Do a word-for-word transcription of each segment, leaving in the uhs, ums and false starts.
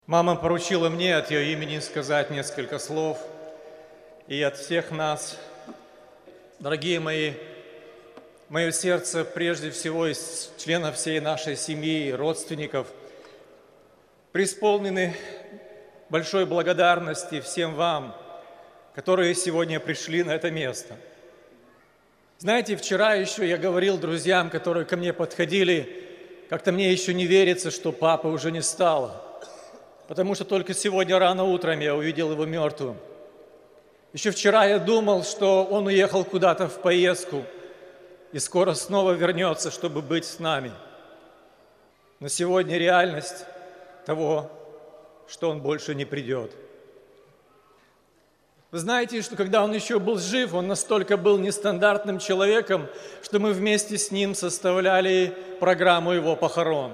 Мама поручила мне от ее имени сказать несколько слов. И от всех нас, дорогие мои, мое сердце прежде всего из членов всей нашей семьи, родственников, преисполнены большой благодарности всем вам, которые сегодня пришли на это место. Знаете, вчера еще я говорил друзьям, которые ко мне подходили, как-то мне еще не верится, что папы уже не стало, потому что только сегодня рано утром я увидел его мертвым. Еще вчера я думал, что он уехал куда-то в поездку и скоро снова вернется, чтобы быть с нами. Но сегодня реальность того, что он больше не придет. Вы знаете, что когда он еще был жив, он настолько был нестандартным человеком, что мы вместе с ним составляли программу его похорон.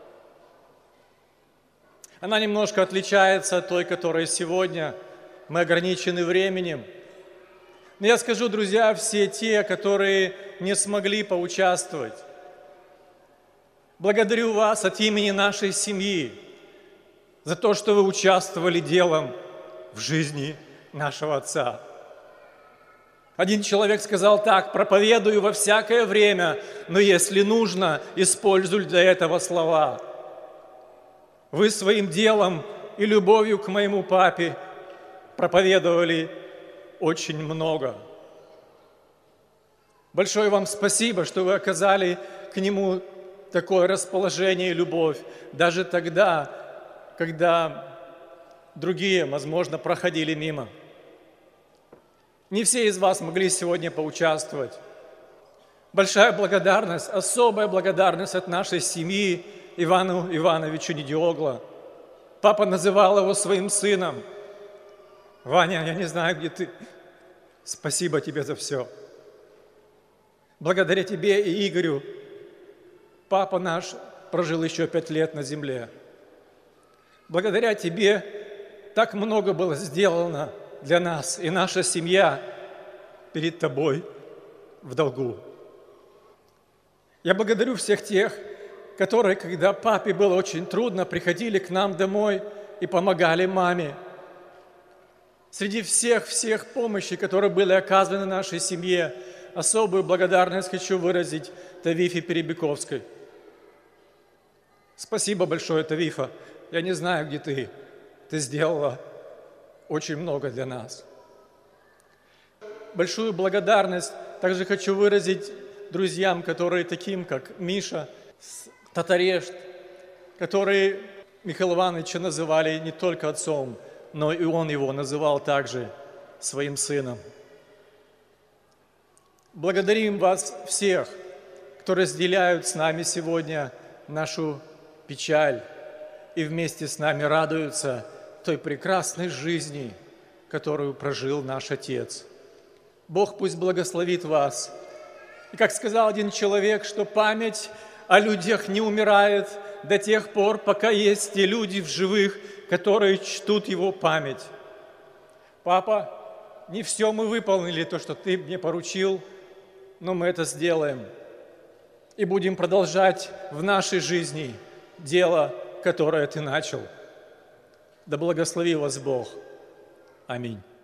Она немножко отличается от той, которая сегодня. Мы ограничены временем. Но я скажу, друзья, все те, которые не смогли поучаствовать, благодарю вас от имени нашей семьи за то, что вы участвовали делом в жизни нашего отца. Один человек сказал так: проповедую во всякое время, но если нужно, используй для этого слова. Вы своим делом и любовью к моему папе проповедовали очень много. Большое вам спасибо, что вы оказали к нему такое расположение и любовь, даже тогда, когда другие, возможно, проходили мимо. Не все из вас могли сегодня поучаствовать. Большая благодарность, особая благодарность от нашей семьи Ивану Ивановичу Недиогло. Папа называл его своим сыном. Ваня, я не знаю, где ты. Спасибо тебе за все. Благодаря тебе и Игорю папа наш прожил еще пять лет на земле. Благодаря тебе так много было сделано для нас, и наша семья перед тобой в долгу. Я благодарю всех тех, которые, когда папе было очень трудно, приходили к нам домой и помогали маме. Среди всех-всех помощи, которые были оказаны нашей семье, особую благодарность хочу выразить Тавифе Перебековской. Спасибо большое, Тавифа. Я не знаю, где ты. Ты сделала очень много для нас. Большую благодарность также хочу выразить друзьям, которые таким, как Миша, Татарешт, которые Михаила Ивановича называли не только отцом, но и он его называл также своим сыном. Благодарим вас всех, кто разделяют с нами сегодня нашу печаль и вместе с нами радуются той прекрасной жизни, которую прожил наш Отец. Бог пусть благословит вас. И как сказал один человек, что память о людях не умирает до тех пор, пока есть те люди в живых, которые чтут его память. Папа, не все мы выполнили, то, что ты мне поручил, но мы это сделаем. И будем продолжать в нашей жизни дело, которое ты начал. Да благослови вас Бог. Аминь.